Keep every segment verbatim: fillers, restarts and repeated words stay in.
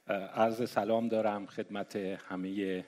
عرض سلام دارم خدمت همه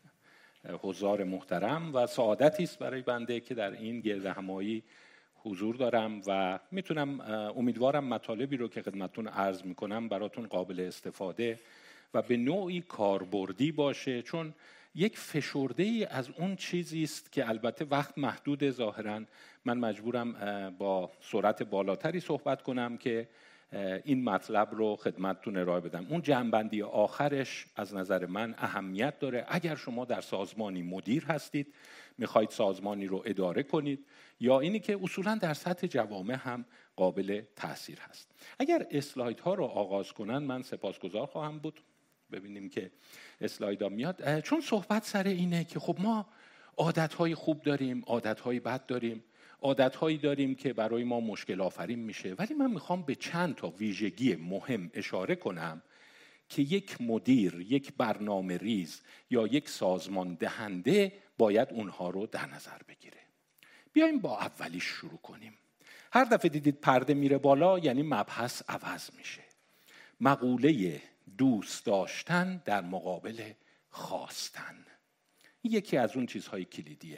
حضار محترم و سعادتی است برای بنده که در این گردهمایی حضور دارم و میتونم امیدوارم مطالبی رو که خدمتتون عرض میکنم براتون قابل استفاده و به نوعی کاربردی باشه، چون یک فشرده ای از اون چیزی است که البته وقت محدود، ظاهراً من مجبورم با سرعت بالاتری صحبت کنم که این مطلب رو خدمتتون ارائه بدم. اون جنبندی آخرش از نظر من اهمیت داره. اگر شما در سازمانی مدیر هستید، میخواید سازمانی رو اداره کنید، یا اینی که اصولاً در سطح جوامع هم قابل تأثیر هست. اگر اسلایدها رو آغاز کنن من سپاسگزار خواهم بود. ببینیم که اسلایدها میاد، چون صحبت سر اینه که خب ما عادتهای خوب داریم، عادتهای بد داریم، عادتهایی داریم که برای ما مشکل آفرین میشه، ولی من میخوام به چند تا ویژگی مهم اشاره کنم که یک مدیر، یک برنامه ریز یا یک سازمان دهنده باید اونها رو در نظر بگیره. بیایم با اولیش شروع کنیم. هر دفعه دیدید پرده میره بالا یعنی مبحث عوض میشه. مقوله دوست داشتن در مقابل خواستن، یکی از اون چیزهای کلیدیه.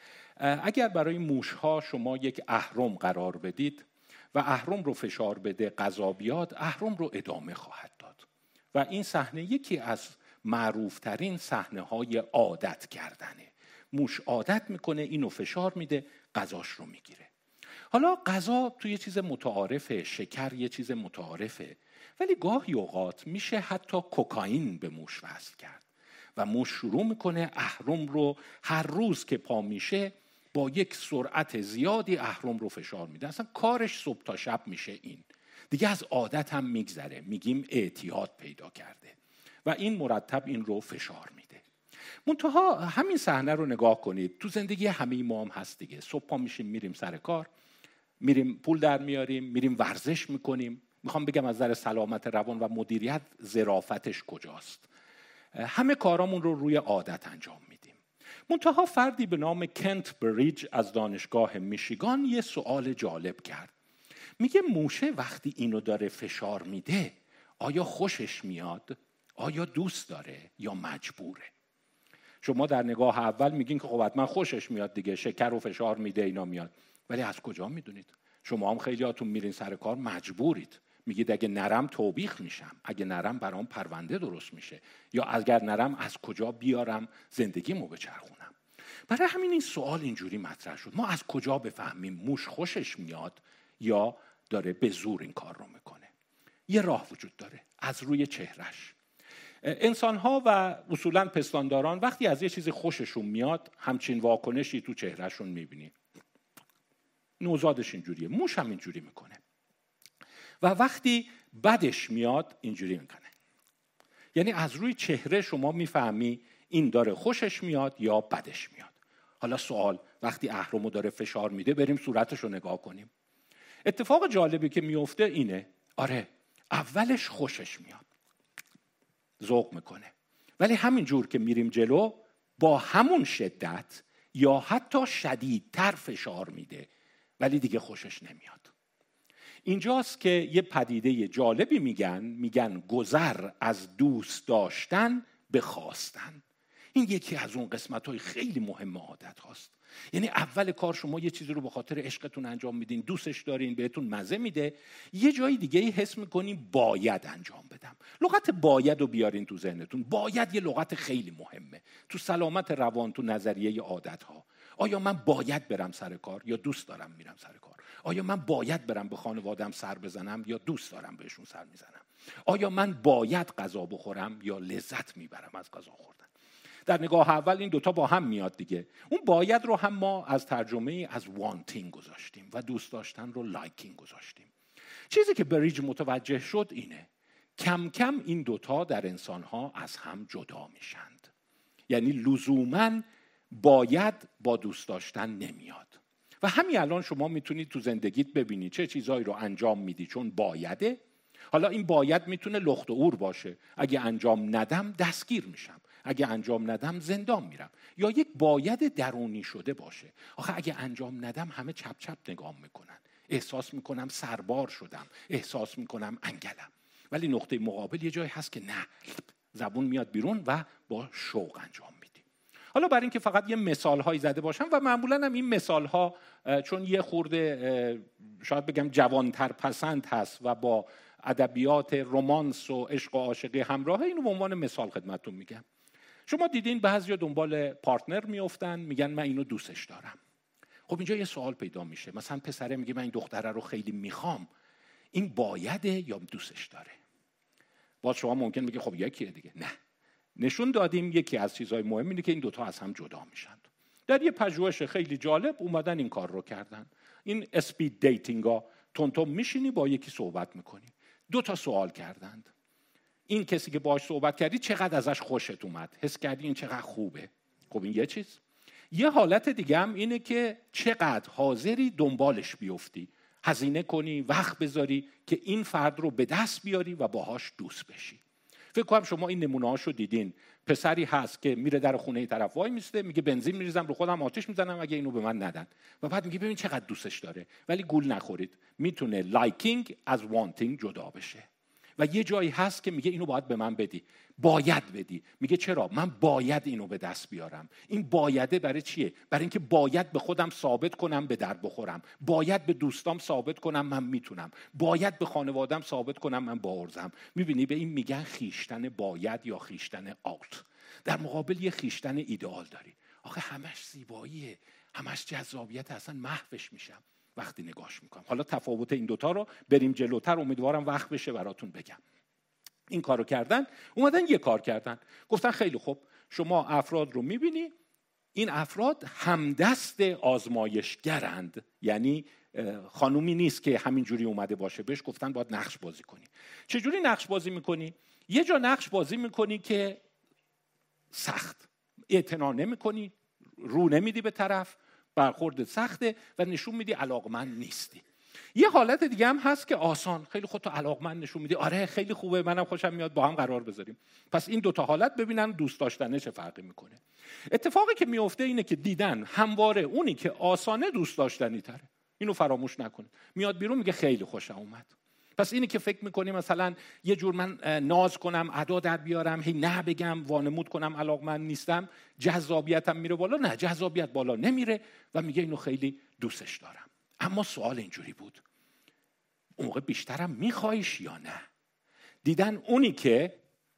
اگر برای موشها شما یک اهرم قرار بدید و اهرم رو فشار بده غذا بیاد، اهرم رو ادامه خواهد داد و این صحنه یکی از معروفترین صحنه‌های عادت کردنه. موش عادت میکنه، اینو فشار میده، غذاش رو میگیره. حالا غذا توی یه چیز متعارفه، شکر یه چیز متعارفه، ولی گاهی اوقات میشه حتی کوکائین به موش وصل کرد و موش شروع میکنه اهرم رو هر روز که پا میشه با یک سرعت زیادی اهرم رو فشار میده. اصلا کارش صبح تا شب میشه این. دیگه از عادت هم میگذره، میگیم اعتیاد پیدا کرده و این مرتب این رو فشار میده. منتها همین صحنه رو نگاه کنید، تو زندگی همه ما هم هست دیگه. صبح پا میشیم میریم سر کار، میریم پول در میاریم، میریم ورزش میکنیم. میخوام بگم از نظر سلامت روان و مدیریت ظرافتش کجاست؟ همه کارامون رو روی عادت انجام میدیم. منتها فردی به نام کنت بریج از دانشگاه میشیگان یه سوال جالب کرد. میگه موشه وقتی اینو داره فشار میده آیا خوشش میاد؟ آیا دوست داره یا مجبوره؟ شما در نگاه اول میگین که خب حتما خوشش میاد دیگه، شکر رو فشار میده اینا میاد، ولی از کجا میدونید؟ شما هم خیلیاتون میرین سر کار مجبورید، میگید اگه نرم توبیخ میشم، اگه نرم برام پرونده درست میشه، یا اگر نرم از کجا بیارم زندگیمو بچرخونم. برای همین این سوال اینجوری مطرح شد، ما از کجا بفهمیم موش خوشش میاد یا داره به زور این کار رو میکنه؟ یه راه وجود داره، از روی چهرش. انسان‌ها و اصولاً پستانداران وقتی از یه چیز خوششون میاد همچین واکنشی تو چهرهشون میبینی. نوزادش اینجوریه، موش هم اینجوری میکنه. و وقتی بدش میاد اینجوری میکنه. یعنی از روی چهره شما میفهمی این داره خوشش میاد یا بدش میاد. حالا سوال، وقتی اهرمو داره فشار میده بریم صورتش رو نگاه کنیم. اتفاق جالبی که میفته اینه، آره اولش خوشش میاد، ذوق میکنه، ولی همین جور که میریم جلو با همون شدت یا حتی شدیدتر فشار میده، ولی دیگه خوشش نمیاد. اینجاست که یه پدیده جالبی میگن، میگن گذر از دوست داشتن به خواستن. این یکی از اون قسمت‌های خیلی مهم عادت هاست. یعنی اول کار شما یه چیزی رو به خاطر عشقتون انجام میدین، دوستش دارین، بهتون مزه میده، یه جای دیگه ای حس میکنین باید انجام بدم. لغت باید رو بیارین تو ذهنتون. باید یه لغت خیلی مهمه تو سلامت روان، تو نظریه عادت ها. آیا من باید برم سر کار یا دوست دارم میرم سر کار؟ آیا من باید برم به خانواده‌ام سر بزنم یا دوست دارم بهشون سر میزنم؟ آیا من باید غذا بخورم یا لذت میبرم از غذا خوردن؟ در نگاه اول این دوتا با هم میاد دیگه. اون باید رو هم ما از ترجمه از وانتینگ گذاشتیم و دوست داشتن رو لایکینگ گذاشتیم. چیزی که بریج متوجه شد اینه، کم کم این دوتا در انسانها از هم جدا میشند. یعنی لزوماً باید با دوست داشتن نمیاد. و همین الان شما میتونید تو زندگیت ببینید چه چیزایی رو انجام میدی چون بایده. حالا این باید میتونه لخت و اور باشه، اگه انجام ندم دستگیر میشم، اگه انجام ندم زندان میرم، یا یک باید درونی شده باشه. آخه اگه انجام ندم همه چپ چپ نگام میکنن، احساس میکنم سربار شدم، احساس میکنم انگلم. ولی نقطه مقابل یه جایی هست که نه، زبون میاد بیرون و با شوق انجام میدی. حالا برای اینکه فقط یه مثال هایی زده باشم و معمولا هم این مثال ها چون یه خورده شاید بگم جوانتر پسند هست و با ادبیات رمانس و عشق و عاشقی همراهه، اینو به عنوان مثال خدمتتون میگم. شما دیدین بعضیا دنبال پارتنر میافتن، میگن من اینو دوستش دارم. خب اینجا یه سوال پیدا میشه، مثلا پسره میگه من این دختره رو خیلی میخوام، این بایده یا دوستش داره؟ باز شما ممکن بگی خب یکیه دیگه. نه، نشون دادیم یکی از چیزهای مهم اینه که این دوتا از هم جدا میشن. در یه پژوهش خیلی جالب اومدن این کار رو کردن. این اسپید دیتینگ ها، تونتون میشینی با یکی صحبت میکنی، دو تا سوال کردند. این کسی که باهاش صحبت کردی چقدر ازش خوشت اومد، حس کردی این چقدر خوبه. خب این یه چیز. یه حالت دیگه هم اینه که چقدر حاضری دنبالش بیفتی، هزینه کنی، وقت بذاری که این فرد رو به دست بیاری و باهاش دوست بشی. فکر کنم شما این نمونه‌هاشو دیدین. پسری هست که میره در خونه طرف وای میسته، میگه بنزین میریزم رو خودم، آتش میزنم اگه اینو به من ندن. و بعد میگه ببین چقدر دوستش داره. ولی گول نخورید، میتونه لایکینگ از وانتینگ جدا بشه. و یه جایی هست که میگه اینو باید به من بدی، باید بدی. میگه چرا؟ من باید اینو به دست بیارم. این بایده برای چیه؟ برای اینکه باید به خودم ثابت کنم به در بخورم، باید به دوستام ثابت کنم من میتونم، باید به خانوادم ثابت کنم من باورزم. میبینی به این میگن خیشتن باید یا خیشتن آلت. در مقابل یه خیشتن ایدئال داری. آخه همش زیباییه، همش جذابیت، اصلا محوش میشم وقتی نگاش میکنم. حالا تفاوت این دوتا رو بریم جلوتر، امیدوارم وقت بشه براتون بگم. این کارو کردن، اومدن یه کار کردن، گفتن خیلی خوب، شما افراد رو میبینی، این افراد همدست آزمایشگرند، یعنی خانومی نیست که همینجوری اومده باشه، بهش گفتن باید نقش بازی کنی. چجوری نقش بازی میکنی؟ یه جا نقش بازی میکنی که سخت، اعتنا نمیکنی، رو نمیدی به طرف، برخورد سخته و نشون میدی علاقمند نیستی. یه حالت دیگه هم هست که آسان، خیلی خودتو علاقمند نشون میدی، آره خیلی خوبه، منم خوشم میاد، با هم قرار بذاریم. پس این دوتا حالت ببینن دوست داشتنه چه فرقی میکنه. اتفاقی که میفته اینه که دیدن همواره اونی که آسانه دوست داشتنی تره. اینو فراموش نکنید. میاد بیرون میگه خیلی خوشم اومد. پس اینی که فکر میکنی مثلا یه جور من ناز کنم، ادا در بیارم، هی نه بگم، وانمود کنم علاقمند نیستم، جذابیتم میره بالا. نه، جذابیت بالا نمیره و میگه اینو خیلی دوستش دارم. اما سوال اینجوری بود، اون موقع بیشترم میخوایش یا نه؟ دیدن اونی که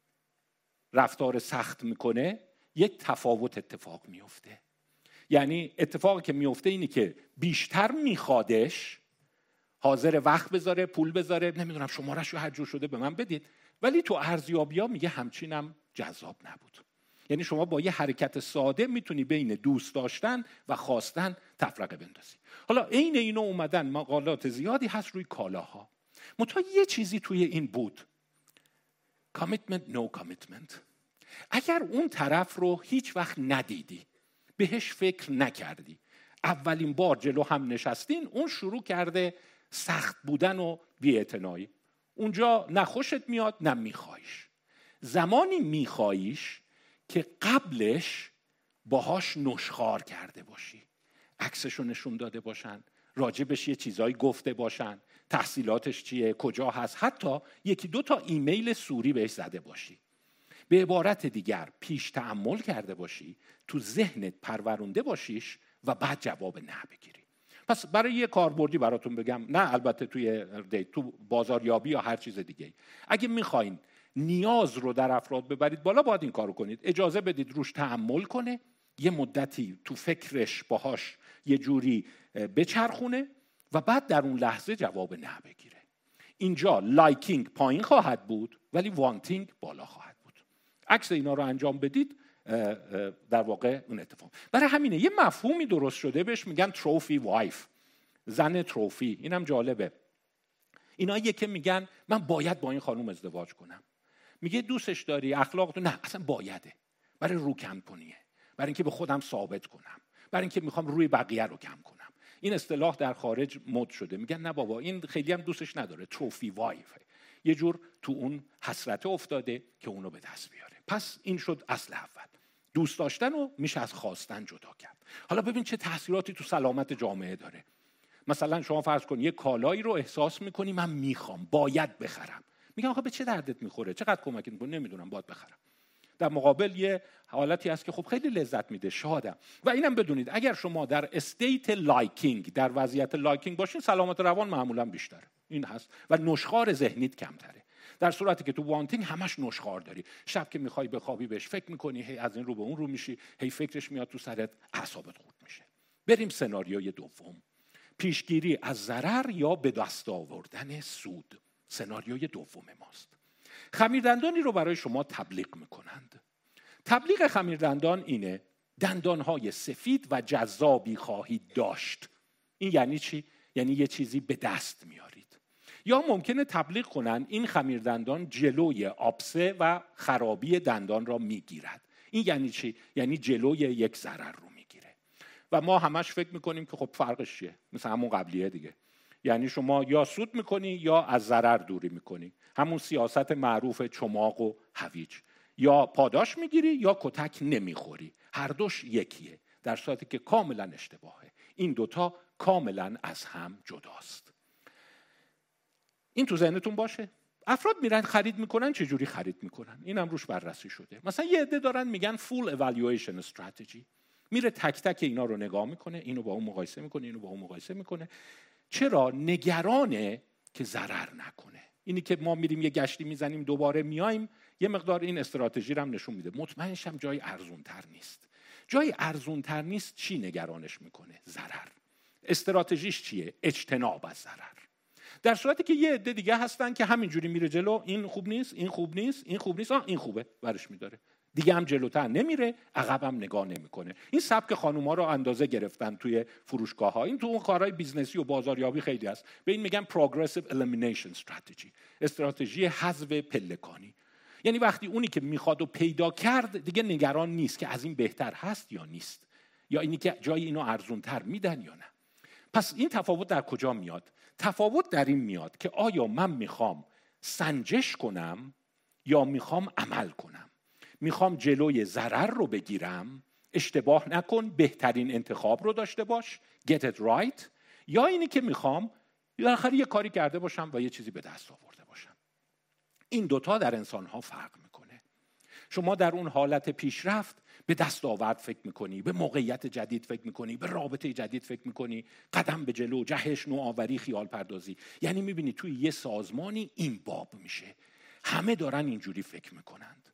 رفتار سخت میکنه یک تفاوت اتفاق میفته. یعنی اتفاقی که میفته اینی که بیشتر میخوادش، حاضر وقت بذاره، پول بذاره، نمیدونم شماره‌شو هر جور شده به من بدید، ولی تو ارزیابی‌ها میگه همچینم جذاب نبود. یعنی شما با یه حرکت ساده میتونی بین دوست داشتن و خواستن تفرقه بندازی. حالا عین اینو اومدن مقالات زیادی هست روی کالاها. منتها یه چیزی توی این بود، commitment no commitment. اگر اون طرف رو هیچ وقت ندیدی، بهش فکر نکردی، اولین بار جلو هم نشستین، اون شروع کرده سخت بودن و بی‌اعتنایی، اونجا نه خوشت میاد نه میخوایش. زمانی میخوایش که قبلش باهاش نشخوار کرده باشی، عکسشو نشون داده باشن، راجبش یه چیزایی گفته باشن، تحصیلاتش چیه، کجا هست، حتی یکی دو تا ایمیل سوری بهش زده باشی. به عبارت دیگر پیش تأمل کرده باشی، تو ذهنت پرورونده باشیش و بعد جواب نه بگیری. پس برای یه کاربردی براتون بگم، نه البته توی دیت، تو بازاریابی یا هر چیز دیگه، اگه میخواین نیاز رو در افراد ببرید بالا، باید این کارو کنید. اجازه بدید روش تأمل کنه، یه مدتی تو فکرش باهاش یه جوری بچرخونه و بعد در اون لحظه جواب نه بگیره. اینجا لایکینگ پایین خواهد بود ولی وانتینگ بالا خواهد بود. عکس اینا رو انجام بدید، در واقع اون اتفاق. برای همینه یه مفهومی درست شده بهش میگن تروفی وایف، زن تروفی. اینم جالبه. ایناییه که میگن من باید با این خانم ازدواج کنم. میگه دوستش داری، اخلاق تو، نه اصلا بایده، برای رو کم کنیه، برای اینکه به خودم ثابت کنم، برای اینکه میخوام روی بقیه رو کم کنم. این اصطلاح در خارج مد شده، میگن نه بابا این خیلی هم دوستش نداره، تروفی وایف، یه جور تو اون حسرت افتاده که اونو به دست بیاره. پس این شد اصل اول. دوست داشتن رو میشه از خواستن جدا کرد. حالا ببین چه تاثیراتی تو سلامت جامعه داره. مثلا شما فرض کن یه کالایی رو احساس میکنی من میخوام، باید بخرم، میگن آخه به چه دردت میخوره، چقدر کمکت میکنه، نمیدونم باید بخرم. در مقابل یه حالتی هست که خب خیلی لذت میده، شادم. و اینم بدونید اگر شما در استیت لایکینگ، در وضعیت لایکینگ باشین، سلامت روان معمولا بیشتره، این هست، و نشخوار ذهنیت کمتره. در صورتی که تو وانتینگ همش نشخوار داری، شب که میخوای بخوابی بهش فکر میکنی، هی از این رو به اون رو میشی، هی فکرش میاد تو سرت، اعصابت خورد میشه. بریم سناریوی دوم، پیشگیری از ضرر یا به دست آوردن سود. سناریوی دوم ماست. خمیردندانی رو برای شما تبلیغ میکنند. تبلیغ خمیردندان اینه: دندانهای سفید و جذابی خواهید داشت. این یعنی چی؟ یعنی یه چیزی به دست میارید. یا ممکنه تبلیغ کنن این خمیردندان جلوی آبسه و خرابی دندان را میگیرد. این یعنی چی؟ یعنی جلوی یک ضرر رو میگیره. و ما همش فکر میکنیم که خب فرقش چیه؟ مثل همون قبلیه دیگه. یعنی شما یا سود میکنی یا از ضرر دوری میکنی. همون سیاست معروف چماق و هویج. یا پاداش میگیری یا کتک نمیخوری. هر دوش یکیه، در صورتی که کاملا اشتباهه. این دوتا کاملا از هم جداست. این تو ذهنتون باشه. افراد میرن خرید میکنن، چجوری خرید میکنن؟ اینم روش بررسی شده. مثلا یه عده دارن میگن full evaluation strategy. میره تک تک اینا رو نگاه میکنه، اینو با اون مقایسه میکنه، اینو با اون مقایسه میکنه. چرا؟ نگرانه که ضرر نکنه. اینی که ما میریم یه گشتی میزنیم دوباره میایم، یه مقدار این استراتژی رو هم نشون میده. مطمئن شم جای ارزونتر نیست. جای ارزونتر نیست چی نگرانش میکنه؟ ضرر. استراتژیش چیه؟ اجتناب از ضرر. در صورتی که یه عده دیگه هستن که همینجوری میره جلو، این خوب نیست، این خوب نیست، این خوب نیست، آه این خوبه، برش میداره. دیگه هم جلوتر نمیره، عقبم نگاه نمیکنه. این سبک خانوما رو اندازه گرفتن توی فروشگاه‌ها. این تو اون کارهای بیزنسی و بازاریابی خیلی هست. به این میگن progressive elimination strategy. استراتژی حذف پلکانی. یعنی وقتی اونی که میخواد و پیدا کرد دیگه نگران نیست که از این بهتر هست یا نیست، یا اینی که جای اینو ارزونتر میدن یا نه. پس این تفاوت در کجا میاد؟ تفاوت در این میاد که آیا من میخوام سنجش کنم یا میخوام عمل کنم. میخوام جلوی ضرر رو بگیرم، اشتباه نکن، بهترین انتخاب رو داشته باش، get it right، یا اینی که میخوام بالاخره یه کاری کرده باشم و یه چیزی به دست آورده باشم. این دوتا در انسانها فرق میکنه. شما در اون حالت پیشرفت به دستاورد فکر میکنی، به موقعیت جدید فکر میکنی، به رابطه جدید فکر میکنی، قدم به جلو، جهش، نوآوری، خیال پردازی. یعنی میبینی توی یه سازمانی این باب میشه، همه دارن اینجوری فکر میکنند.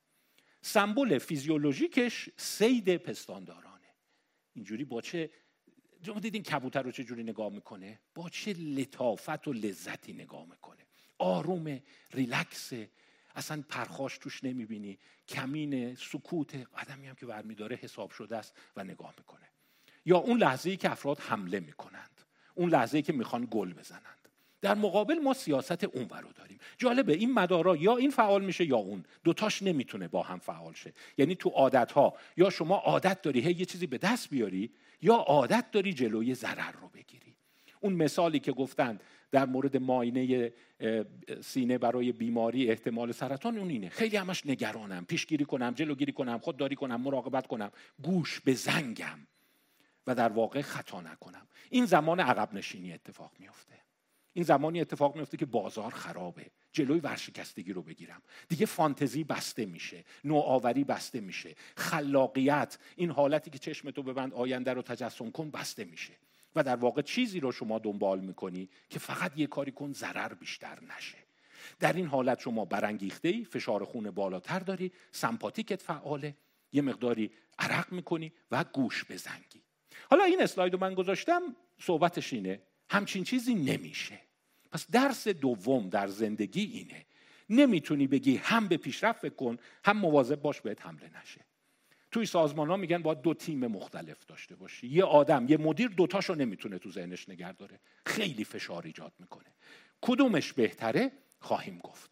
سمبل فیزیولوژیکش صید پستاندارانه. اینجوری با چه، شما دیدین کبوتر رو چه جوری نگاه میکنه؟ با چه لطافت و لذتی نگاه میکنه. آرومه، ریلکسه، اصلا پرخاش توش نمیبینی، کمین، سکوت، قدمی هم که برمیداره حساب شده است و نگاه میکنه. یا اون لحظه‌ای که افراد حمله میکنند، اون لحظه‌ای که میخوان گل بزنند. در مقابل ما سیاست اونور رو داریم. جالبه این مدارا یا این فعال میشه یا اون، دوتاش نمیتونه با هم فعال شه. یعنی تو عادت‌ها یا شما عادت داری هی یه چیزی به دست بیاری، یا عادت داری جلوی ضرر رو بگیری. اون مثالی که گفتن در مورد معاینه سینه برای بیماری احتمال سرطان، اون اینه. خیلی همش نگرانم، پیشگیری کنم، جلوگیری کنم، خودداری کنم، مراقبت کنم، گوش به زنگم و در واقع خطا نکنم. این زمان عقب نشینی اتفاق میفته. این زمانی اتفاق میفته که بازار خرابه، جلوی ورشکستگی رو بگیرم. دیگه فانتزی بسته میشه، نوآوری بسته میشه، خلاقیت، این حالتی که چشمتو ببند آینده رو تجسم کن، بسته میشه. و در واقع چیزی رو شما دنبال میکنی که فقط یه کاری کن ضرر بیشتر نشه. در این حالت شما برانگیخته‌ای، فشار خون بالاتر داری، سمپاتیکت فعاله، یه مقداری عرق میکنی و گوش بزنگی. حالا این اسلاید رو من گذاشتم، صحبتش اینه همچین چیزی نمیشه. پس درس دوم در زندگی اینه، نمیتونی بگی هم به پیشرفت فکر کن هم مواظب باش بهت حمله نشه. توی سازمان ها میگن باید دو تیم مختلف داشته باشی. یه آدم، یه مدیر دوتاشو نمیتونه تو ذهنش نگه داره، خیلی فشار ایجاد میکنه. کدومش بهتره؟ خواهیم گفت.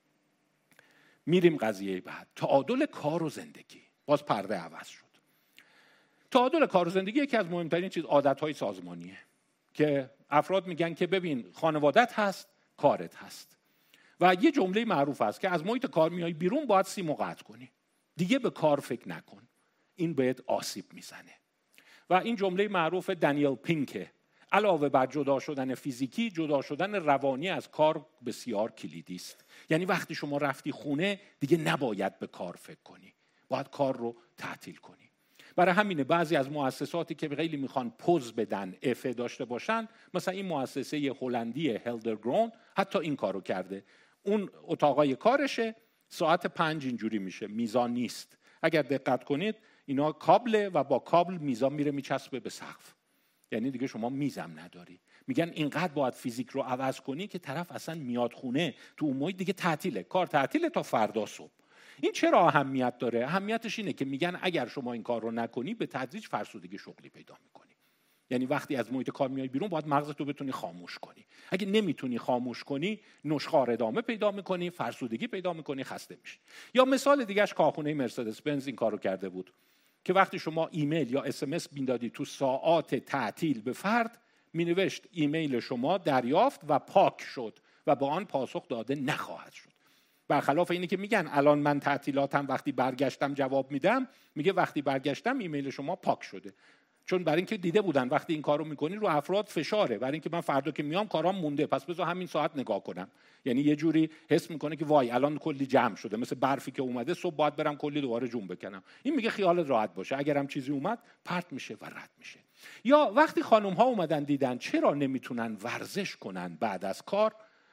میریم قضیه بعد، تعادل کار و زندگی. باز پرده عوض شد. تعادل کار و زندگی یکی از مهمترین چیز عادت‌های سازمانیه که افراد میگن که ببین خانوادت هست، کارت هست. و یه جمله معروف هست که از محیط کار میای بیرون باید سیمو قطع کنی. دیگه به کار فکر نکن. این بهت آسیب میزنه. و این جمله معروف دانیل پینکه. علاوه بر جدا شدن فیزیکی، جدا شدن روانی از کار بسیار کلیدی است. یعنی وقتی شما رفتی خونه دیگه نباید به کار فکر کنی، باید کار رو تعطیل کنی. برای همینه بعضی از مؤسساتی که خیلی میخوان پوز بدن، افه داشته باشن، مثلا این مؤسسه هلندی هلدرگرون حتی این کارو کرده. اون اتاقای کارشه، ساعت پنج اینجوری میشه، میزان نیست. اگر دقت کنید اینا کابله و با کابل میزان میره میچسبه به سقف. یعنی دیگه شما میزم نداری. میگن اینقدر باید فیزیک رو عوض کنی که طرف اصلا میاد خونه تو اون محیط دیگه تعطیله، کار تعطیله تا فردا صبح. این چرا اهمیت داره؟ اهمیتش اینه که میگن اگر شما این کار رو نکنی به تدریج فرسودگی شغلی پیدا میکنی. یعنی وقتی از محیط کار میای بیرون باید مغزت رو بتونی خاموش کنی. اگه نمیتونی خاموش کنی نشخوار ادامه پیدا میکنی، فرسودگی پیدا میکنی، خسته میشی. یا مثال دیگهش کارخونه مرسدس بنز این کارو کرده بود که وقتی شما ایمیل یا اس ام اس میدادی تو ساعات تعطیل به فرد، مینوشت ایمیل شما دریافت و پاک شد و با آن پاسخ داده نخواهد شد. برخلاف اینی که میگن الان من تعطیلاتم وقتی برگشتم جواب میدم، میگه وقتی برگشتم ایمیل شما پاک شده. چون برای اینکه دیده بودن وقتی این کارو میکنی رو افراد فشاره، برای اینکه من فردا که میام کارام مونده، پس بذار همین ساعت نگاه کنم. یعنی یه جوری حس میکنه که وای الان کلی جمع شده، مثل برفی که اومده صبح باید برم کلی دوباره جون بکنم. این میگه خیالت راحت باشه، اگرم چیزی اومد پرت میشه و رد میشه. یا وقتی خانم ها اومدن دیدن چرا نمیتونن ورزش کنن بعد از کار،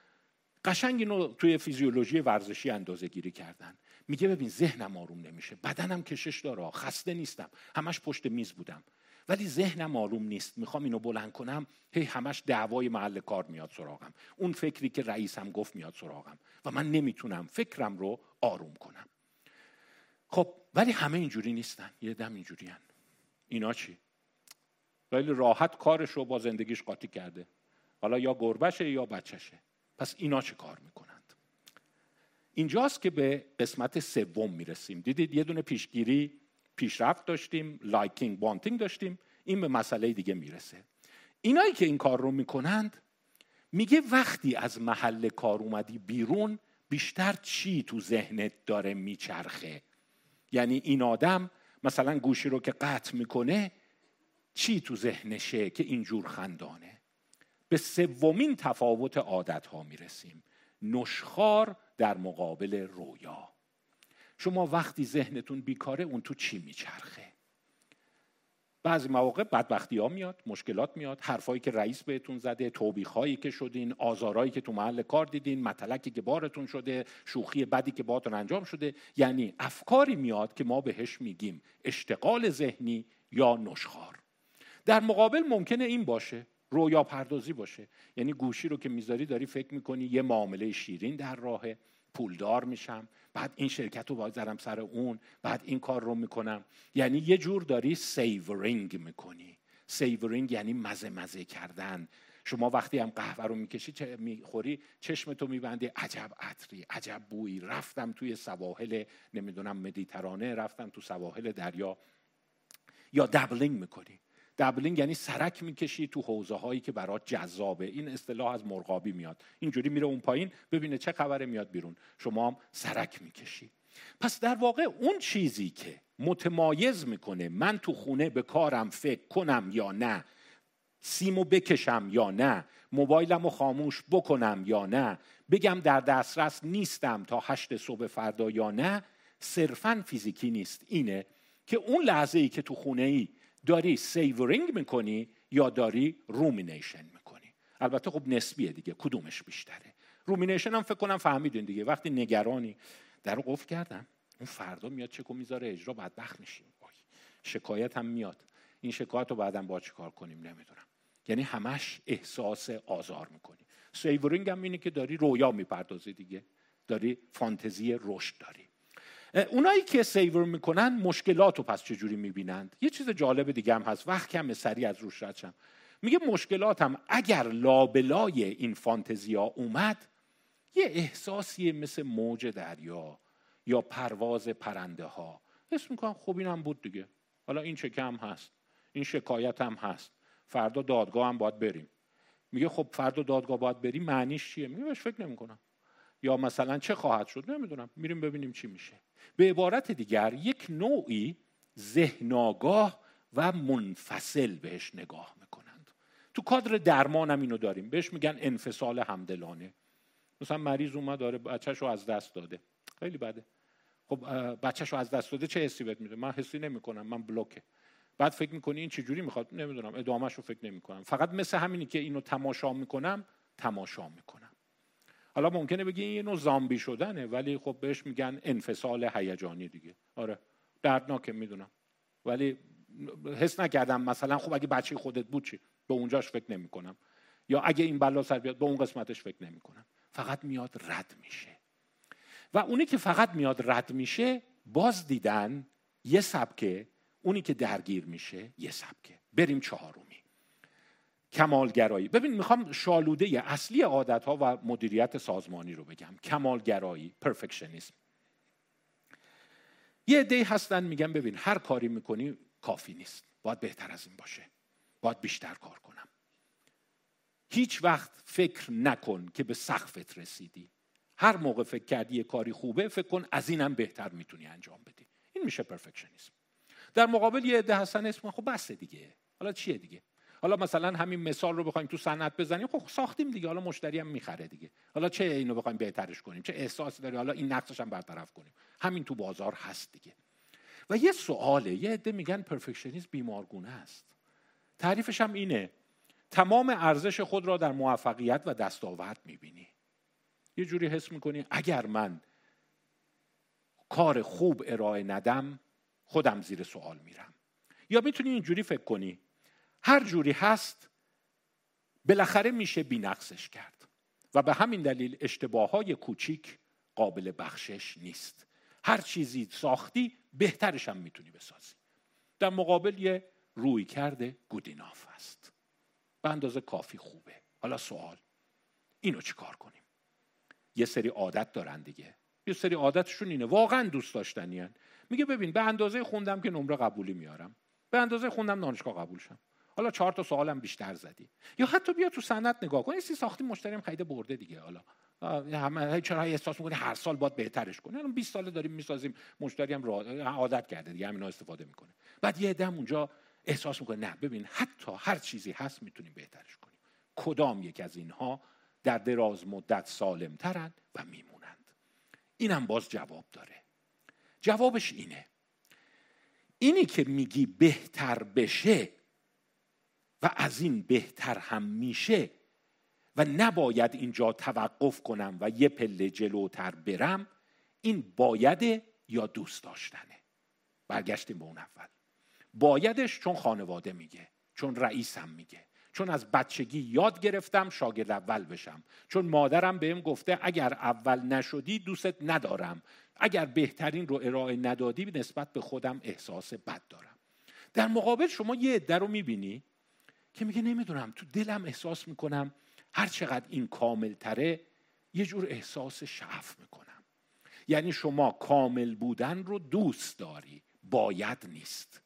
قشنگ اینو توی فیزیولوژی ورزشی اندازه گیری کردن. میگه ببین ذهنم آروم نمیشه، بدنم کشش داره، خسته نیستم، همش پشت میز بودم، ولی ذهنم آروم نیست، میخوام اینو بلند کنم، هی همش دعوای محل کار میاد سراغم، اون فکری که رئیسم گفت میاد سراغم و من نمیتونم فکرم رو آروم کنم. خب ولی همه اینجوری نیستن، یه دم اینجوری هن. اینا چی؟ ولی راحت کارش رو با زندگیش قاطی کرده، حالا یا گربشه یا بچشه. پس اینا چه کار میکنند؟ اینجاست که به قسمت سوم میرسیم. دیدید یه دونه پیشگیری پیشرفت داشتیم، لایکینگ وانتینگ داشتیم، این به مسئله دیگه میرسه. اینایی که این کار رو میکنند، میگه وقتی از محل کار اومدی بیرون بیشتر چی تو ذهنت داره میچرخه. یعنی این آدم مثلا گوشی رو که قطع میکنه چی تو ذهنشه که اینجور خندانه. به سومین تفاوت عادت‌ها میرسیم، نشخوار در مقابل رویا. شما وقتی ذهنتون بیکاره اون تو چی میچرخه؟ بعضی مواقع بدبختی ها میاد، مشکلات میاد، حرفایی که رئیس بهتون زده، توبیخایی که شدین، آزارایی که تو محل کار دیدین، متلکی که بارتون شده، شوخی بدی که باهاتون انجام شده. یعنی افکاری میاد که ما بهش میگیم اشتغال ذهنی یا نشخوار. در مقابل ممکنه این باشه، رویا پردازی باشه. یعنی گوشی رو که میذاری داری فکر میکنی یه معامله شیرین در راهه، پولدار میشم، بعد این شرکت رو بذارم سر اون، بعد این کار رو میکنم. یعنی یه جور داری سیورینگ میکنی. سیورینگ یعنی مزه مزه کردن. شما وقتی هم قهوه رو میکشی چه میخوری، چشمتو میبندی، عجب عطری، عجب بویی، رفتم توی سواحل نمیدونم مدیترانه، رفتم تو سواحل دریا. یا دبلینگ میکنی. دبلینگ یعنی سرک میکشی تو حوزه هایی که برات جذابه. این اصطلاح از مرغابی میاد، اینجوری میره اون پایین ببینه چه خبره، میاد بیرون، شما هم سرک میکشی. پس در واقع اون چیزی که متمایز میکنه من تو خونه به کارم فکر کنم یا نه، سیمو بکشم یا نه، موبایلمو خاموش بکنم یا نه، بگم در دسترس نیستم تا هشت صبح فردا یا نه، صرفاً فیزیکی نیست. اینه که اون لحظه ای که تو خونه ای داری سیورینگ میکنی یا داری رومینیشن میکنی. البته خب نسبیه دیگه، کدومش بیشتره. رومینیشن هم فکر کنم فهمیدین دیگه، وقتی نگرانی درو قفل کردم اون فردا میاد چکو میذاره اجرا، بدبخت میشیم، شکایت هم میاد، این شکایت رو بعداً با چه کار کنیم نمیدونم. یعنی همش احساس آزار میکنی. سیورینگ هم اینه که داری رویا میپردازی دیگه، داری فانتزی رشد داری. اونایی که سیور میکنن مشکلات رو پس چجوری میبینند؟ یه چیز جالب دیگه هم هست، وقت کم سریع از روش رد شم. میگه مشکلات هم اگر لابلای این فانتزیا اومد، یه احساسی مثل موج دریا یا پرواز پرنده ها، حس میکنم خب این هم بود دیگه، حالا این چه کم هست، این شکایت هم هست، فردا دادگاه هم باید بریم. میگه خب فردا دادگاه باید بریم معنیش چیه؟ میگه بهش فکر نمیکنم. یا مثلا چه خواهد شد نمیدونم، میریم ببینیم چی میشه. به عبارت دیگر یک نوعی ذهن آگاه و منفصل بهش نگاه میکنند. تو کادر درمان هم اینو داریم، بهش میگن انفصال همدلانه. مثلا مریض اومد داره بچه‌شو از دست داده، خیلی بده. خب بچه‌شو از دست داده چه حسی بهت میده؟ من حسی نمی‌کنم، من بلوکه. بعد فکر می‌کنی این چه جوری می‌خواد؟ نمیدونم، ادامه‌شو فکر نمی‌کنم. فقط مثل همینی که اینو تماشا می‌کنم، تماشا می‌کنم. حالا ممکنه بگی این نوع زامبی شدنه، ولی خب بهش میگن انفصال هیجانی دیگه. آره دردناکه میدونم، ولی حس نکردم مثلا خب اگه بچه خودت بود چی؟ به اونجاش فکر نمی‌کنم. یا اگه این بلا سر بیاد به اون قسمتش فکر نمی‌کنم. فقط میاد رد میشه. و اونی که فقط میاد رد میشه باز دیدن یه سبکه، اونی که درگیر میشه یه سبکه. بریم چهارمی، کمالگرایی. ببین میخوام شالوده اصلی عادت‌ها و مدیریت سازمانی رو بگم. کمالگرایی، پرفکشنیسم. یه عده‌ای هستن میگن ببین هر کاری میکنی کافی نیست، باید بهتر از این باشه، باید بیشتر کار کنم. هیچ وقت فکر نکن که به سقفت رسیدی. هر موقع فکر کردی یه کاری خوبه، فکر کن از اینم بهتر میتونی انجام بدی. این میشه پرفکشنیسم. در مقابل یه عده هستن اسم خب بس دیگه، حالا چیه دیگه؟ حالا مثلا همین مثال رو بخوایم تو صنعت بزنیم، خب ساختیم دیگه، حالا مشتری هم میخره دیگه، حالا چه اینو بخوایم بهترش کنیم، چه احساسی داره، حالا این نقصش هم برطرف کنیم، همین تو بازار هست دیگه. و یه سواله، یه عده میگن پرفکشنیسم بیمارگونه است. تعریفش هم اینه: تمام ارزش خود را در موفقیت و دستاورد میبینی. یه جوری حس میکنی اگر من کار خوب ارائه ندم خودم زیر سوال میرم. یا میتونی اینجوری فکر کنی هر جوری هست بالاخره میشه بی‌نقصش کرد و به همین دلیل اشتباههای کوچیک قابل بخشش نیست. هر چیزی ساختی بهترش هم میتونی بسازی. در مقابل یه روی کرده گودیناف هست، به اندازه کافی خوبه. حالا سوال اینو چی کار کنیم؟ یه سری عادت دارن دیگه، یه سری عادتشون اینه واقعا دوست داشتنی هن. میگه ببین به اندازه خوندم که نمره قبولی میارم، به اندازه خوندم دانشگاه قبول شم، حالا چهار تا سوالم بیشتر زدی. یا حتی بیا تو صنعت نگاه کن، سی ساختی مشتریم خریده برده دیگه، حالا همه چرا احساس میکنی هر سال باید بهترش کنی؟ الان بیست ساله داریم میسازیم، مشتری هم عادت کرده دیگه، همینا استفاده میکنه. بعد یه دم اونجا احساس میکنه نه ببین حتی هر چیزی هست میتونیم بهترش کنیم. کدام یک از اینها در دراز مدت سالم ترن و میمونند؟ اینم باز جواب داره. جوابش اینه: اینی که میگی بهتر بشه و از این بهتر هم میشه و نباید اینجا توقف کنم و یه پله جلوتر برم، این باید یا دوست داشتنه. برگشتیم به اون اول. بایدش چون خانواده میگه، چون رئیسم میگه، چون از بچگی یاد گرفتم شاگرد اول بشم، چون مادرم بهم گفته اگر اول نشدی دوستت ندارم، اگر بهترین رو ارائه ندادی نسبت به خودم احساس بد دارم. در مقابل شما یه عده رو میبینی که میگه نمیدونم تو دلم احساس میکنم هر چقدر این کامل تره یه جور احساس شعف میکنم. یعنی شما کامل بودن رو دوست داری، باید نیست.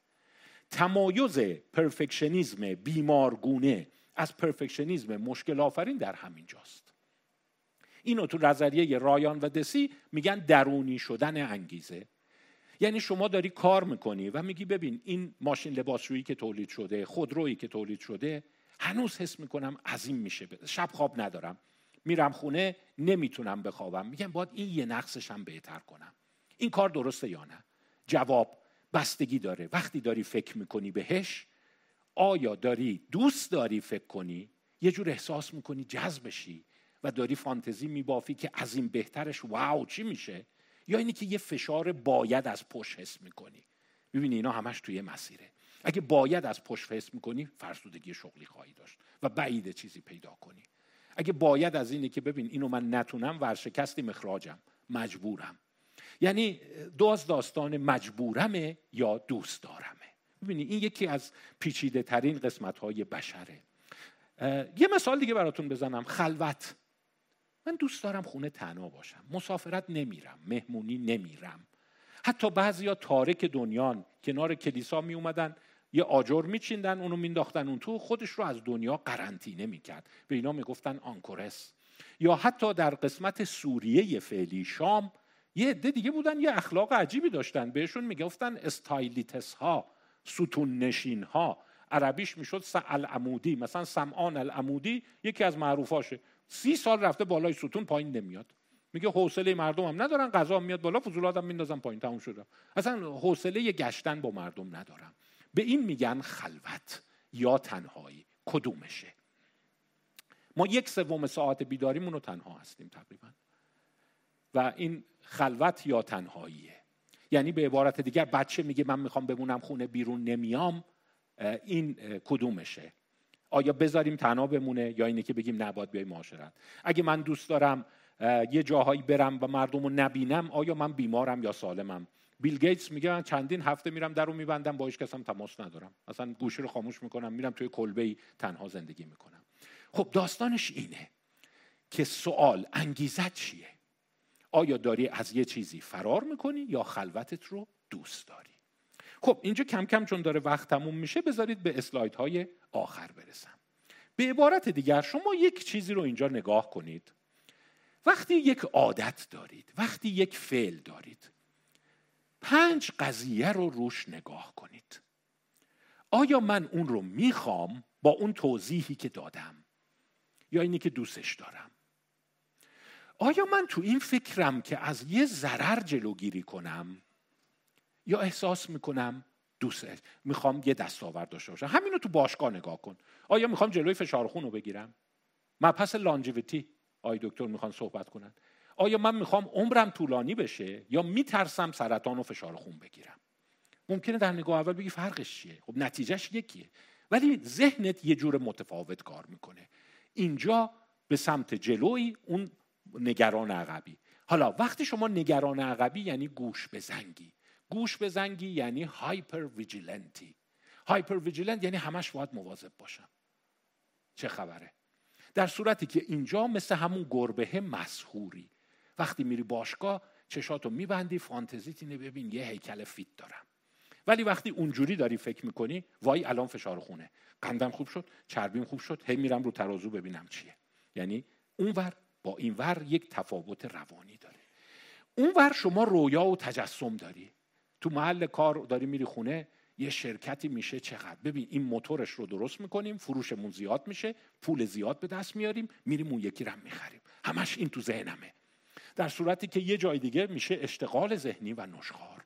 تمایز پرفکشنیسم بیمارگونه از پرفکشنیسم مشکل آفرین در همین جاست. اینو تو نظریه رایان و دسی میگن درونی شدن انگیزه. یعنی شما داری کار میکنی و میگی ببین این ماشین لباسشویی که تولید شده، خودرویی که تولید شده، هنوز حس میکنم عظیم میشه، شب خواب ندارم، میرم خونه نمیتونم بخوابم، میگم باید این یه نقصش هم بهتر کنم. این کار درسته یا نه؟ جواب بستگی داره. وقتی داری فکر میکنی بهش، آیا داری دوست داری فکر کنی، یه جور احساس میکنی جذبشی و داری فانتزی میبافی که از این بهترش واو چی میشه، یا اینی که یه فشار باید از پشت حس میکنی؟ ببینی اینا همش توی مسیره. اگه باید از پشت حس میکنی فرسودگی شغلی خواهی داشت و بعید چیزی پیدا کنی. اگه باید از اینه که ببین اینو من نتونم ورشکستی مخراجم، مجبورم. یعنی دو داستان مجبورمه یا دوست دارمه. ببینی این یکی از پیچیده ترین قسمت های بشره. یه مثال دیگه براتون بزنم. خلوت. من دوست دارم خونه تنها باشم، مسافرت نمیرم، مهمونی نمیرم. حتی بعضیا تارک دنیان کنار کلیسا می اومدن یه آجر میچیندن، اونو مینداختن اون تو، خودش رو از دنیا قرنطینه میکرد. به اینا میگفتن آنکورس. یا حتی در قسمت سوریه فعلی شام یه عده دیگه بودن یه اخلاق عجیبی داشتن، بهشون میگفتن استایلیتس ها، ستون نشین ها. عربیش میشد العمودی. مثلا سمعان العمودی یکی از معروفاشه، سی سال رفته بالای ستون پایین نمیاد. میگه حوصله مردم هم ندارن، غذا میاد بالا، فضولات هم میندازن پایین، تموم شده. اصلا حوصله گشتن با مردم ندارم. به این میگن خلوت یا تنهایی. کدومشه؟ ما یک سوم ساعت بیداریمون رو تنها هستیم تقریبا، و این خلوت یا تنهاییه. یعنی به عبارت دیگر بچه میگه من میخوام بمونم خونه، بیرون نمیام، این کدومشه؟ آیا بذاریم تنها بمونه یا اینه که بگیم نباید بیای معاشرت؟ اگه من دوست دارم یه جاهایی برم و مردم رو نبینم، آیا من بیمارم یا سالمم؟ بیل گیتس میگه من چندین هفته میرم در رو میبندم، با هیچ کس هم تماس ندارم، اصلا گوشی رو خاموش میکنم، میرم توی کلبه‌ای تنها زندگی میکنم. خب داستانش اینه که سوال انگیزت چیه؟ آیا داری از یه چیزی فرار میکنی یا خلوتت رو دوست داری؟ خب اینجا کم کم چون داره وقت تموم میشه، بذارید به اسلایدهای آخر برسم. به عبارت دیگر شما یک چیزی رو اینجا نگاه کنید. وقتی یک عادت دارید، وقتی یک فعل دارید، پنج قضیه رو روش نگاه کنید. آیا من اون رو میخوام با اون توضیحی که دادم، یا اینی که دوستش دارم؟ آیا من تو این فکرم که از یه ضرر جلوگیری کنم، یا احساس میکنم دوست میخوام یه دستاورد داشته باشم؟ همینو تو باشگاه نگاه کن. آیا میخوام جلوی فشار خون رو بگیرم؟ مبحث لانجویتی آی دکتر میخوان صحبت کنن. آیا من میخوام عمرم طولانی بشه یا میترسم سرطان و فشار خون بگیرم؟ ممکنه در نگاه اول بگی فرقش چیه؟ خب نتیجهش یکیه، ولی ذهنت یه جور متفاوت کار میکنه. اینجا به سمت جلوی، اون نگران عقبی. حالا وقتی شما نگران عقبی یعنی گوش بزنگی. گوش بزنگی یعنی هایپر ویجیلنتی. هایپر ویجیلنت یعنی همش باید مواظب باشم. چه خبره؟ در صورتی که اینجا مثل همون گربه مسحوری، وقتی میری باشگاه چشاتو میبندی، فانتزیت اینه ببین یه هیکل فیت دارم. ولی وقتی اونجوری داری فکر میکنی وای الان فشار خونه، قندم خوب شد، چربیم خوب شد، هی میرم رو ترازو ببینم چیه. یعنی اونور با اینور یک تفاوت روانی داره. اونور شما رویا و تجسم داری. تو محل کار داری میری خونه، یه شرکتی میشه چقدر، ببین این موتورش رو درست میکنیم، فروشمون زیاد میشه، پول زیاد به دست میاریم، میریم اون یکی رو میخریم. همش این تو ذهنمه. در صورتی که یه جای دیگه میشه اشتغال ذهنی و نشخوار،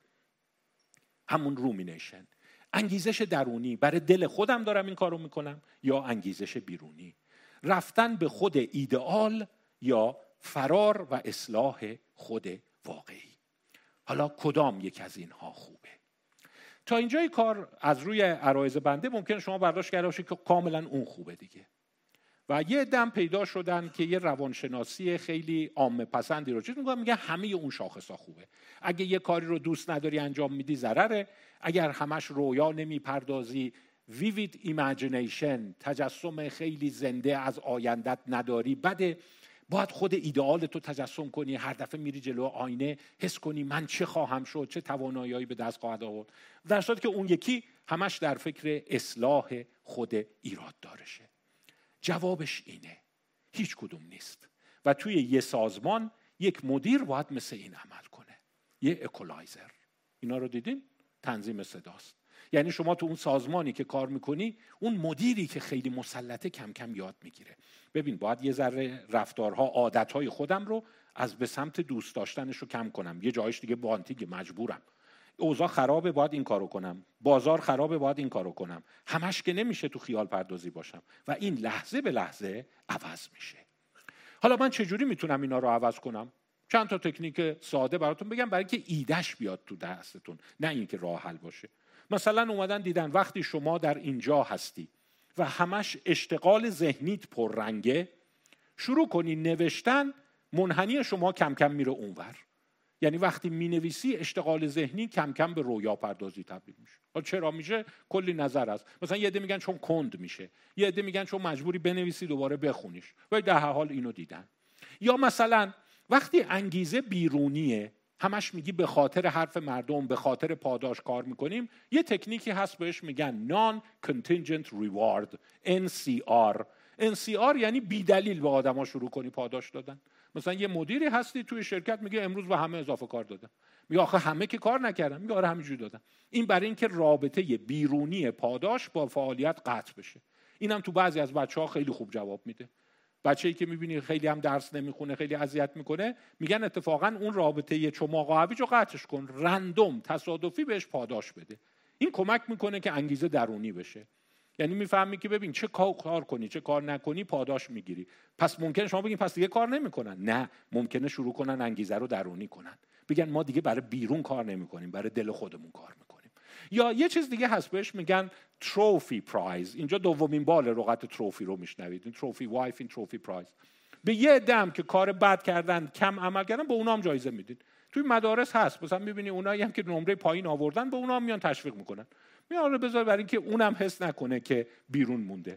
همون رومینیشن. انگیزش درونی، برای دل خودم دارم این کارو میکنم یا انگیزش بیرونی؟ رفتن به خود ایدئال یا فرار و اصلاح خود واقعی؟ حالا کدام یک از اینها خوبه؟ تا اینجای کار از روی عرایض بنده ممکن شما برداشت کرده باشید که کاملا اون خوبه دیگه. و یه دم پیدا شدن که یه روانشناسی خیلی عامه پسندی رو چیز میگه، میگه همه اون شاخصا خوبه. اگه یه کاری رو دوست نداری انجام میدی ضرره. اگر همش رویا نمیپردازی، vivid imagination، تجسم خیلی زنده از آیندت نداری، بده. باید خود ایدئال تو تجسم کنی، هر دفعه میری جلو آینه حس کنی من چه خواهم شد، چه توانایی‌هایی به دست خواهد آورد. در صورتی که اون یکی همش در فکر اصلاح خود ایراد دارشه. جوابش اینه هیچ کدوم نیست. و توی یه سازمان یک مدیر باید مثل این عمل کنه، یه اکولایزر. اینا رو دیدین؟ تنظیم صداست. یعنی شما تو اون سازمانی که کار میکنی، اون مدیری که خیلی مسلطه کم کم یاد میگیره. ببین باید یه ذره رفتارها، عادتهای خودم رو از به سمت دوست داشتنش رو کم کنم. یه جایش دیگه بانتیگه، مجبورم. اوضاع خرابه باید این کارو کنم، بازار خرابه باید این کارو کنم. همش که نمیشه تو خیال پردازی باشم و این لحظه به لحظه عوض میشه. حالا من چجوری میتونم اینا رو عوض کنم؟ چند تا تکنیک ساده براتون بگم برای که ایدهش بیاد تو دستتون، نه اینکه راه حل باشه. مثلا اومدن دیدن وقتی شما در اینجا هستی و همش اشتغال ذهنیت پررنگه، شروع کنی نوشتن، منحنی شما کم کم میره اونور. یعنی وقتی مینویسی اشتغال ذهنی کم کم به رویا پردازی تبدیل میشه. حالا چرا میشه؟ کلی نظر هست. مثلا یه عده میگن چون کند میشه، یه عده میگن چون مجبوری بنویسی دوباره بخونیش، و در هر حال اینو دیدن. یا مثلا وقتی انگیزه بیرونیه، همش میگی به خاطر حرف مردم، به خاطر پاداش کار میکنیم، یه تکنیکی هست بهش میگن non contingent reward، ان سی آر. ان سی آر یعنی بی دلیل به آدما شروع کنی پاداش دادن. مثلا یه مدیری هستی توی شرکت، میگه امروز به همه اضافه کار دادم. میگه آخه همه که کار نکردن. میگه آره همینجوری دادن. این برای اینکه رابطه بیرونی پاداش با فعالیت قطع بشه. اینم تو بعضی از بچه‌ها خیلی خوب جواب میده. بچه‌ای که می‌بینی خیلی هم درس نمیخونه، خیلی اذیت میکنه، میگن اتفاقا اون رابطه چماق و هویج رو قطعش کن، رندوم تصادفی بهش پاداش بده. این کمک میکنه که انگیزه درونی بشه. یعنی میفهمی که ببین چه کار کنی چه کار نکنی پاداش میگیری. پس ممکنه شما بگین پس دیگه کار نمیکنن. نه، ممکنه شروع کنن انگیزه رو درونی کنن، بگن ما دیگه برای بیرون کار نمیکنیم، برای دل خودمون کار میکنیم. یا یه چیز دیگه هست بهش میگن تروفی پرایز. اینجا دومین بار لغت تروفی رو میشنوید، این تروفی وایف، این تروفی پرایز. به یه عده‌ام که کار بد کردن، کم عمل کردن، به اونا هم جایزه میدین. توی مدارس هست، مثلا میبینی اونایی هم که نمره پایین آوردن به اونا هم میان تشویق میکنن، میان بذار برای اینکه اونم حس نکنه که بیرون مونده.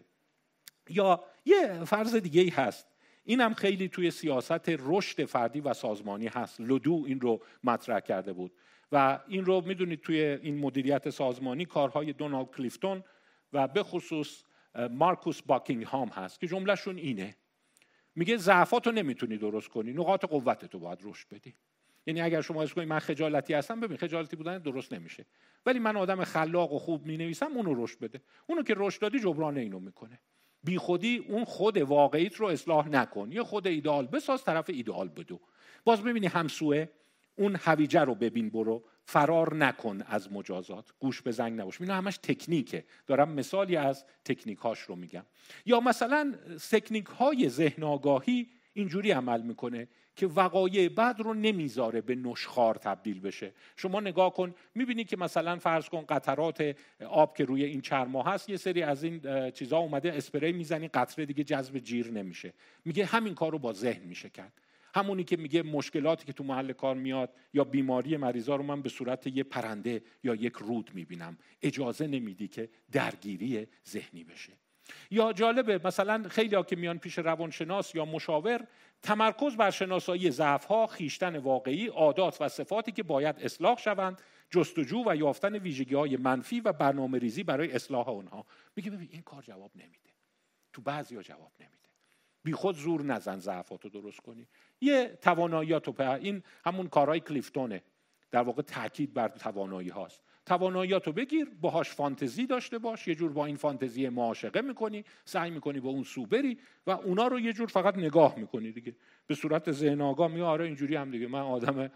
یا یه فرض دیگه ای هست، اینم خیلی توی سیاست رشد فردی و سازمانی هست. لودو این رو مطرح کرده بود و این رو میدونید توی این مدیریت سازمانی کارهای دونالد کلیفتون و به خصوص مارکوس باکینگهام هست که جملهشون اینه، میگه ضعفاتو نمیتونی درست کنی، نقاط قوتتو باید رشد بدی. یعنی اگر شما حس کنید من خجالتی هستم، ببین خجالتی بودن درست نمیشه، ولی من آدم خلاق و خوب مینویسم، اونو رشد بده. اونو که رشد دادی جبران اینو میکنه. بی خودی اون خود واقعیت رو اصلاح نکن، یه خود ایدئال بساز، طرف ایدئال بدو. باز ببینی همسوه اون هویجه رو ببین، برو فرار نکن از مجازات، گوش به زنگ نباش. اینا همش تکنیکه، دارم مثالی از تکنیکاش رو میگم. یا مثلا تکنیک های ذهن آگاهی اینجوری عمل میکنه که وقایع بد رو نمیذاره به نشخوار تبدیل بشه. شما نگاه کن میبینی که مثلا فرض کن قطرات آب که روی این چرما هست، یه سری از این چیزا اومده اسپری میزنی، قطره دیگه جذب جیر نمیشه. میگه همین کار رو با ذهن میشه کرد. همونی که میگه مشکلاتی که تو محل کار میاد یا بیماری مریضا رو من به صورت یه پرنده یا یک رود میبینم، اجازه نمیدی که درگیری ذهنی بشه. یا جالبه مثلا خیلی ها که میان پیش روانشناس یا مشاور، تمرکز بر شناسایی ضعف‌ها، خیشتن واقعی، عادات و صفاتی که باید اصلاح شوند، جستجو و یافتن ویژگی‌های منفی و برنامه‌ریزی برای اصلاح آنها. میگه ببین این کار جواب نمیده، تو بعضیا جواب نمیده. بی خود زور نزن ضعفاتو درست کنی. یه تواناییاتو په این همون کارهای کلیفتونه، در واقع تاکید بر توانایی هاست. تواناییاتو بگیر، باهاش فانتزی داشته باش، یه جور با این فانتزی معاشقه میکنی، سعی میکنی با اون سو بری و اونا رو یه جور فقط نگاه میکنی دیگه، به صورت ذهن آگاه میگه آره اینجوری هم دیگه، من آدم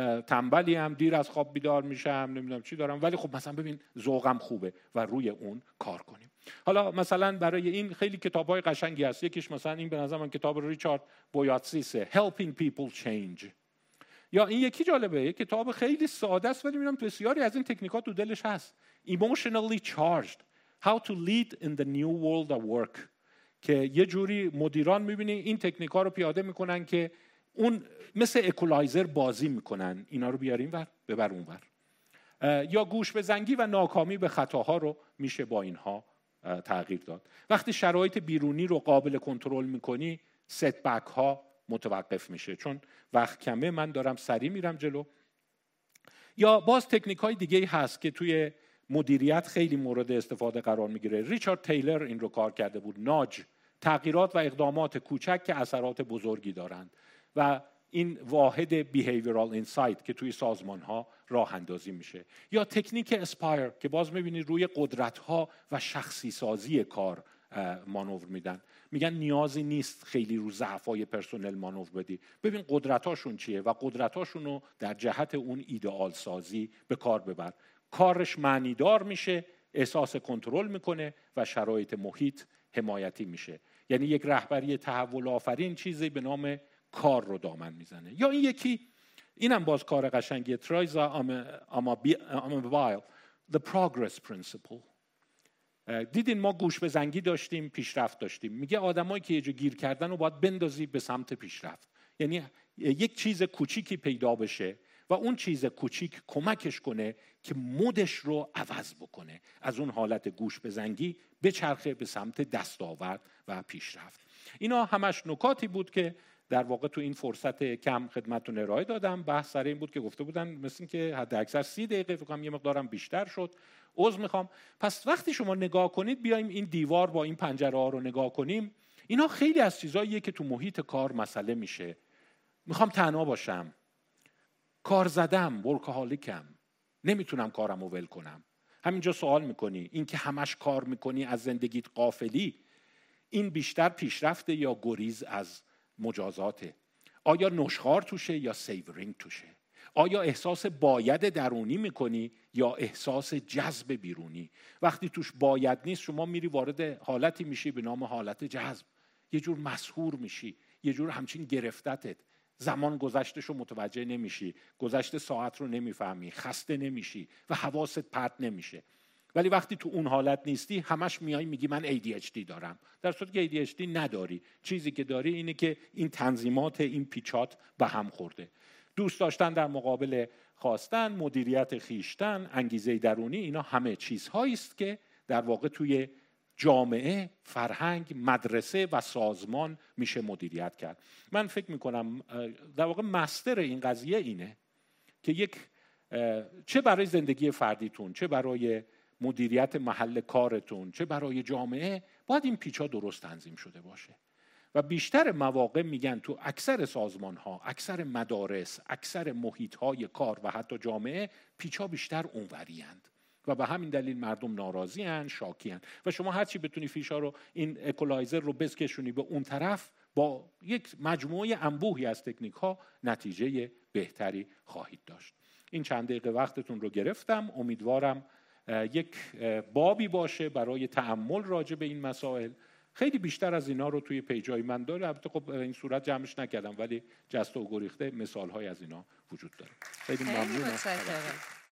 تنبلی هم، دیر از خواب بیدار میشم، نمیدونم چی دارم، ولی خب مثلا ببین ذوقم خوبه و روی اون کار کنیم. حالا مثلا برای این خیلی کتاب‌های قشنگی هست. یکیش مثلا این به نظر من کتاب ریچارد بویاتسیسه، Helping People Change. یا این یکی جالبه، یک کتاب خیلی ساده است ولی می‌بینم بسیاری از این تکنیکات تو دلش هست. Emotionally Charged: How to Lead in the New World of Work، که یه جوری مدیران می‌بینی این تکنیک‌ها رو پیاده می‌کنن که اون مثل اکولایزر بازی می‌کنن، اینا رو بیاریم ور ببر اون ور. یا گوش به زنگی و ناکامی به خطاها رو میشه با اینها تغییر داد. وقتی شرایط بیرونی رو قابل کنترل می‌کنی، ست بک ها متوقف میشه، چون وقت کمه، من دارم سریع میرم جلو. یا باز تکنیک های دیگه هست که توی مدیریت خیلی مورد استفاده قرار میگیره. ریچارد تیلر این رو کار کرده بود، ناج، تغییرات و اقدامات کوچک که اثرات بزرگی دارند و این واحد بیهیویرال اینسایت که توی سازمان ها راه اندازی میشه. یا تکنیک اسپایر که باز میبینید روی قدرت ها و شخصی سازی کار مانور میدن. میگن نیازی نیست خیلی رو ضعفای پرسنل مانور بدی، ببین قدرتاشون چیه و قدرتاشون رو در جهت اون ایدئال سازی به کار ببر. کارش معنیدار میشه، احساس کنترل میکنه و شرایط محیط حمایتی میشه. یعنی یک رهبری تحول آفرین چیزی به نام کار رو دامن میزنه. یا این یکی، اینم باز کار قشنگیه، ترایزا آمابایل، The Progress Principle. دیدین ما گوش به زنگی داشتیم، پیشرفت داشتیم. میگه آدمایی که یه جا گیر کردن رو باید بندازی به سمت پیشرفت. یعنی یک چیز کوچیکی پیدا بشه و اون چیز کوچیک کمکش کنه که مودش رو عوض بکنه، از اون حالت گوش به زنگی بچرخه به سمت دستاورد و پیشرفت. اینا همش نکاتی بود که در واقع تو این فرصت کم خدمتتون ارائه دادم. بحث سر این بود که گفته بودن مثل این که حد اکثر سی دقیقه، فکر کنم یه مقدارم بیشتر شد، عذر میخوام. پس وقتی شما نگاه کنید، بیایم این دیوار با این پنجره ها رو نگاه کنیم، اینا خیلی از چیزاییه که تو محیط کار مسئله میشه. میخوام تنها باشم، کار زدم، ورکهالیکم، نمیتونم کارمو ول کنم. همینجا سوال میکنی این که همش کار میکنی، از زندگیت غافلی، این بیشتر پیشرفته یا گریز از مجازاته؟ آیا نشخوار توشه یا سیورینگ توشه؟ آیا احساس باید درونی میکنی یا احساس جذب بیرونی؟ وقتی توش باید نیست شما میری وارد حالتی میشی به نام حالت جذب، یه جور مسحور میشی، یه جور همچین گرفتتت، زمان گذشتش رو متوجه نمیشی، گذشته ساعت رو نمیفهمی، خسته نمیشی و حواست پرت نمیشه. ولی وقتی تو اون حالت نیستی همش میای میگی من ای دی اچ دی دارم، در صورتی که ای دی اچ دی نداری. چیزی که داری اینه که این تنظیمات، این پیچات به هم خورده. دوست داشتن در مقابل خواستن، مدیریت خیشتن، انگیزه درونی، اینا همه چیزهایی است که در واقع توی جامعه، فرهنگ، مدرسه و سازمان میشه مدیریت کرد. من فکر میکنم در واقع مستر این قضیه اینه که یک چه برای زندگی فردیتون، چه برای مدیریت محل کارتون، چه برای جامعه، باید این پیچا درست تنظیم شده باشه. و بیشتر مواقع میگن تو اکثر سازمان ها، اکثر مدارس، اکثر محیط های کار و حتی جامعه پیچا بیشتر اونوری‌اند و به همین دلیل مردم ناراضی هن، شاکی هن. و شما هرچی بتونی فیشا رو، این اکولایزر رو بسکشونی به اون طرف، با یک مجموعه انبوهی از تکنیک ها نتیجه بهتری خواهید داشت. این چند دقیقه وقتتون رو گرفتم. امیدوارم یک بابی باشه برای تأمل راجع به این مسائل. خیلی بیشتر از اینا رو توی پیجای من داره، البته خب این صورت جمعش نکردم، ولی جست و گریخته مثال های از اینا وجود داره. خیلی ممنونم.